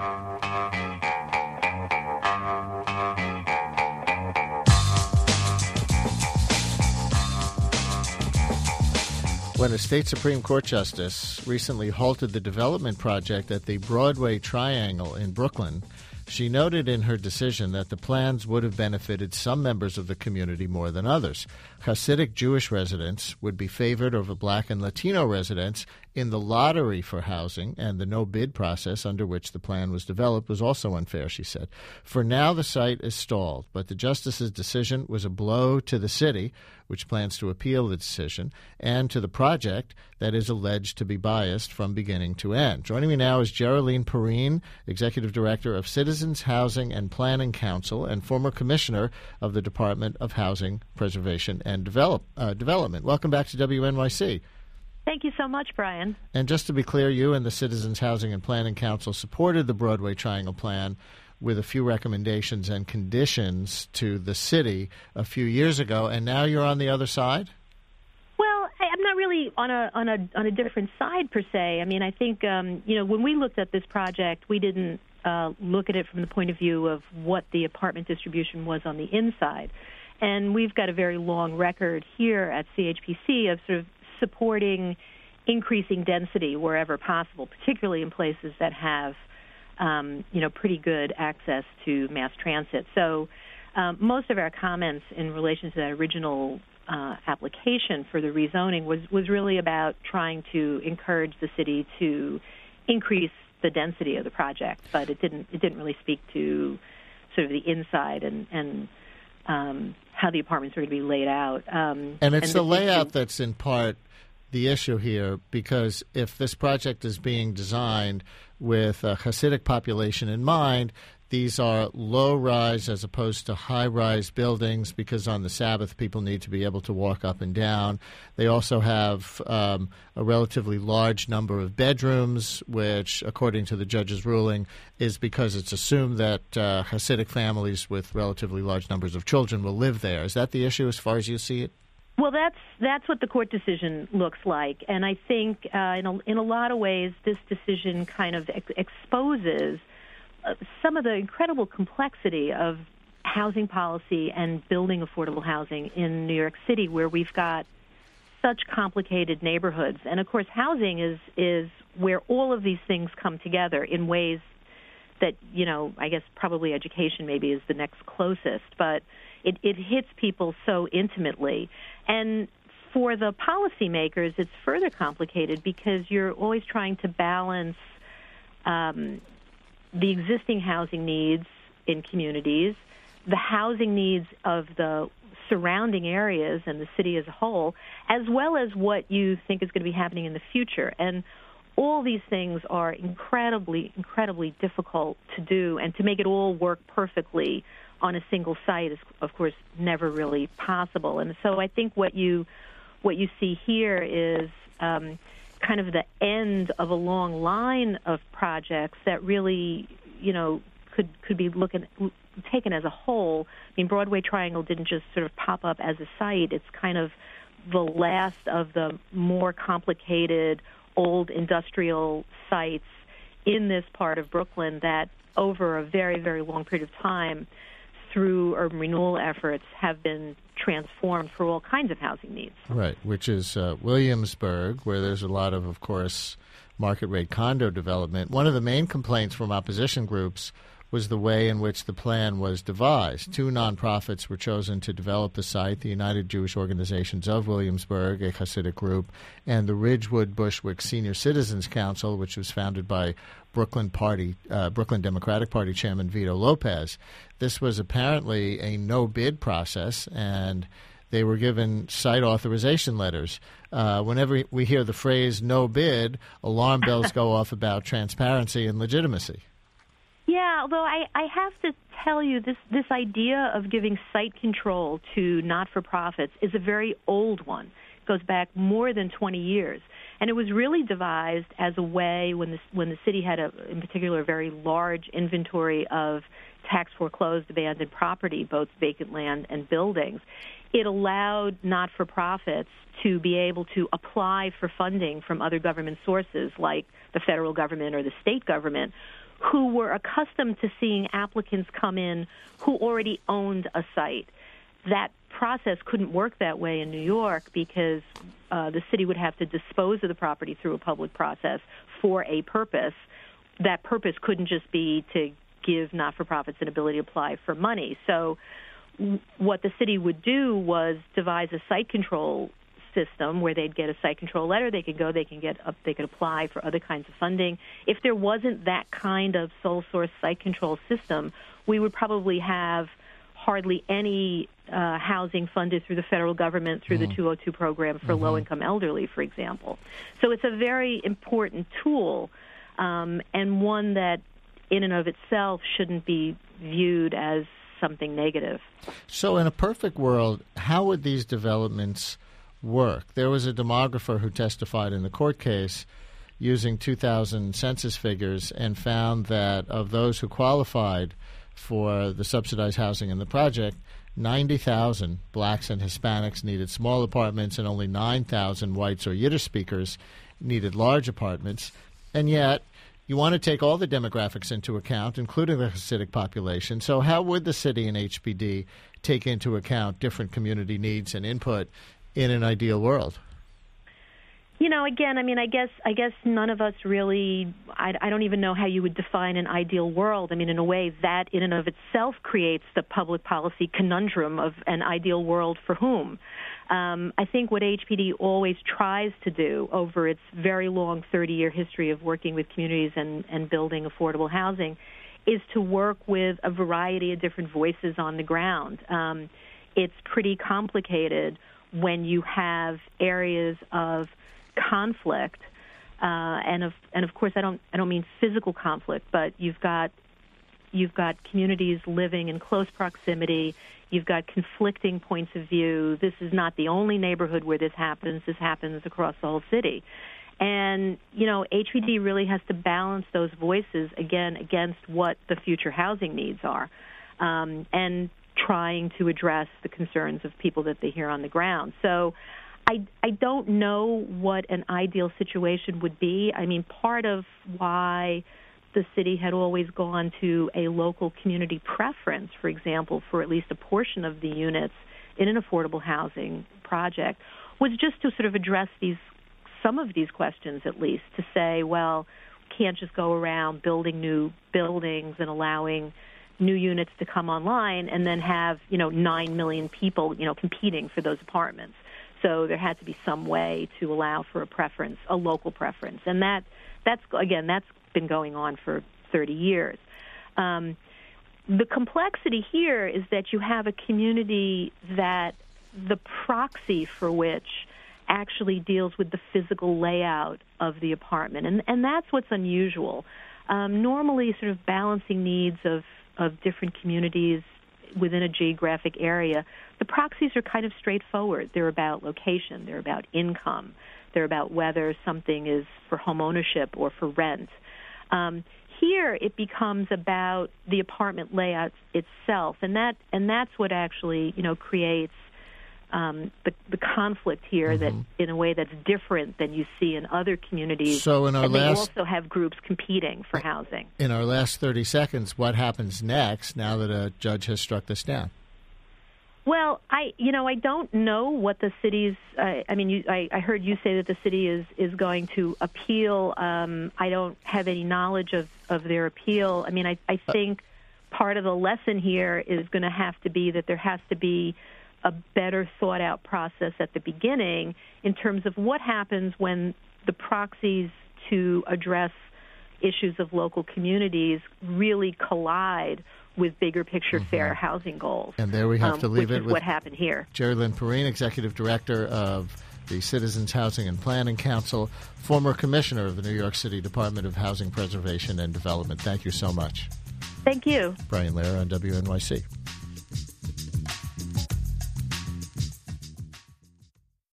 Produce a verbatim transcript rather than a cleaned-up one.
When a state Supreme Court justice recently halted the development project at the Broadway Triangle in Brooklyn, she noted in her decision that the plans would have benefited some members of the community more than others. Hasidic Jewish residents would be favored over Black and Latino residents in the lottery for housing, and the no-bid process under which the plan was developed was also unfair, she said. For now, the site is stalled, but the justice's decision was a blow to the city, which plans to appeal the decision, and to the project that is alleged to be biased from beginning to end. Joining me now is Geraldine Perrine, Executive Director of Citizens Housing and Planning Council and former Commissioner of the Department of Housing, Preservation, and Develop, uh, Development. Welcome back to W N Y C. Thank you so much, Brian. And just to be clear, you and the Citizens Housing and Planning Council supported the Broadway Triangle Plan with a few recommendations and conditions to the city a few years ago, and now you're on the other side? Well, I, I'm not really on a on a on a different side per se. I mean, I think um, you know when we looked at this project, we didn't uh, look at it from the point of view of what the apartment distribution was on the inside, and we've got a very long record here at C H P C of sort of supporting increasing density wherever possible, particularly in places that have Um, you know, pretty good access to mass transit. So um, most of our comments in relation to that original uh, application for the rezoning was, was really about trying to encourage the city to increase the density of the project, but it didn't it didn't really speak to sort of the inside and, and um, how the apartments are going to be laid out. Um, and it's and the, the layout issue, that's in part the issue here, because if this project is being designed with a Hasidic population in mind, these are low-rise as opposed to high-rise buildings, because on the Sabbath people need to be able to walk up and down. They also have um, a relatively large number of bedrooms, which, according to the judge's ruling, is because it's assumed that uh, Hasidic families with relatively large numbers of children will live there. Is that the issue as far as you see it? Well, that's that's what the court decision looks like, and I think uh, in a, in a lot of ways this decision kind of ex- exposes uh, some of the incredible complexity of housing policy and building affordable housing in New York City, where we've got such complicated neighborhoods. And of course, housing is is where all of these things come together in ways that, you know, I guess probably education maybe is the next closest, but it, it hits people so intimately. And for the policymakers, it's further complicated because you're always trying to balance um, the existing housing needs in communities, the housing needs of the surrounding areas and the city as a whole, as well as what you think is going to be happening in the future. And all these things are incredibly, incredibly difficult to do, and to make it all work perfectly on a single site is, of course, never really possible. And so I think what you what you see here is um, kind of the end of a long line of projects that really, you know, could could be looking taken as a whole. I mean, Broadway Triangle didn't just sort of pop up as a site. It's kind of the last of the more complicated old industrial sites in this part of Brooklyn that over a very, very long period of time through urban renewal efforts have been transformed for all kinds of housing needs. Right, which is uh, Williamsburg, where there's a lot of, of course, market-rate condo development. One of the main complaints from opposition groups was the way in which the plan was devised. Two nonprofits were chosen to develop the site, the United Jewish Organizations of Williamsburg, a Hasidic group, and the Ridgewood Bushwick Senior Citizens Council, which was founded by Brooklyn Party, uh, Brooklyn Democratic Party Chairman Vito Lopez. This was apparently a no-bid process, and they were given site authorization letters. Uh, whenever we hear the phrase no bid, alarm bells go off about transparency and legitimacy. Yeah, although I, I have to tell you, this, this idea of giving site control to not-for-profits is a very old one. It goes back more than twenty years. And it was really devised as a way, when the, when the city had, a, in particular, a very large inventory of tax-foreclosed abandoned property, both vacant land and buildings, it allowed not-for-profits to be able to apply for funding from other government sources, like the federal government or the state government, who were accustomed to seeing applicants come in who already owned a site. That process couldn't work that way in New York because uh, the city would have to dispose of the property through a public process for a purpose. That purpose couldn't just be to give not-for-profits an ability to apply for money. So w- what the city would do was devise a site control system where they'd get a site control letter, they could go, they can get up, they could apply for other kinds of funding. If there wasn't that kind of sole source site control system, we would probably have hardly any uh, housing funded through the federal government through mm. the two oh two program for mm-hmm. low-income elderly, for example. So it's a very important tool um, and one that in and of itself shouldn't be viewed as something negative. So in a perfect world, how would these developments work? There was a demographer who testified in the court case using two thousand census figures and found that of those who qualified for the subsidized housing in the project, ninety thousand blacks and Hispanics needed small apartments and only nine thousand whites or Yiddish speakers needed large apartments. And yet, you want to take all the demographics into account, including the Hasidic population. So how would the city and H P D take into account different community needs and input in an ideal world? You know, again, I mean, I guess I guess none of us really, I, I don't even know how you would define an ideal world. I mean, in a way, that in and of itself creates the public policy conundrum of an ideal world for whom. Um, I think what H P D always tries to do over its very long thirty-year history of working with communities and, and building affordable housing is to work with a variety of different voices on the ground. Um, it's pretty complicated when you have areas of conflict, uh, and of and of course I don't I don't mean physical conflict, but you've got you've got communities living in close proximity. You've got conflicting points of view. This is not the only neighborhood where this happens. This happens across the whole city. And, you know, H P D really has to balance those voices, again, against what the future housing needs are, um, and trying to address the concerns of people that they hear on the ground. So I, I don't know what an ideal situation would be. I mean, part of why the city had always gone to a local community preference, for example, for at least a portion of the units in an affordable housing project, was just to sort of address these some of these questions, at least, to say, well, we can't just go around building new buildings and allowing new units to come online and then have, you know, nine million people, you know, competing for those apartments. So there had to be some way to allow for a preference, a local preference. And that, that's, again, that's been going on for thirty years. Um, the complexity here is that you have a community that the proxy for which actually deals with the physical layout of the apartment. And, and that's what's unusual. Um, normally, sort of balancing needs of, of different communities within a geographic area, the proxies are kind of straightforward. They're about location. They're about income. They're about whether something is for home ownership or for rent. Um, here, it becomes about the apartment layout itself, and that and that's what actually, you know, creates um, the, the conflict here. Mm-hmm. That in a way that's different than you see in other communities. So in our and last, they also have groups competing for housing. In our last thirty seconds, what happens next now that a judge has struck this down? Well, I, you know, I don't know what the city's. Uh, I mean, you, I, I heard you say that the city is, is going to appeal. Um, I don't have any knowledge of, of their appeal. I mean, I, I think part of the lesson here is going to have to be that there has to be a better thought out process at the beginning in terms of what happens when the proxies to address issues of local communities really collide with bigger picture mm-hmm. fair housing goals. And there we have um, to leave which it is with what happened here. Gerilyn Perrine, Executive Director of the Citizens Housing and Planning Council, former Commissioner of the New York City Department of Housing Preservation and Development. Thank you so much. Thank you. Brian Lehrer on W N Y C.